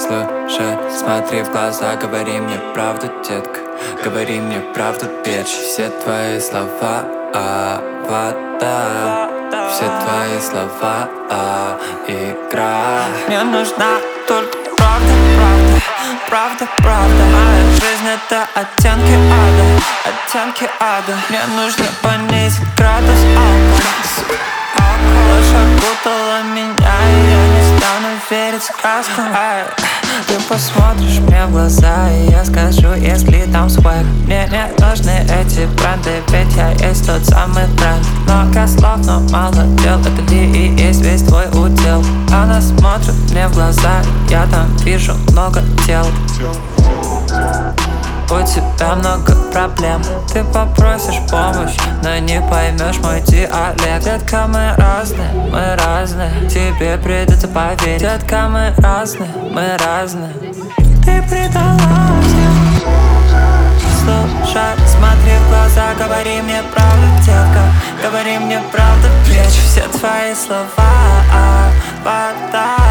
Слушай, смотри в глаза, говори мне правду, детка. Говори мне правду, bitch. Все твои слова, вода. Все твои слова, игра. Мне нужна только правда, правда, правда, правда. Моя жизнь это оттенки ада, оттенки ада. Мне нужно понизить градус алкоголя. Ложь окутала меня, и я не стану верить сказкам. Ты посмотришь мне в глаза, и я скажу, если там свэк. Мне не нужны эти бренды, ведь я есть тот самый бренд. Много слов, но мало дел, это ты и есть весь твой удел. Она смотрит мне в глаза, я там вижу много тел. У тебя много проблем, ты попросишь помощь, но не поймешь мой диалект. Детка, мы разные, тебе придется поверить. Детка, мы разные. Ты предала всех. Слушай, смотри в глаза, говори мне правду, детка. Говори мне правду, плечи. Все твои слова, вода.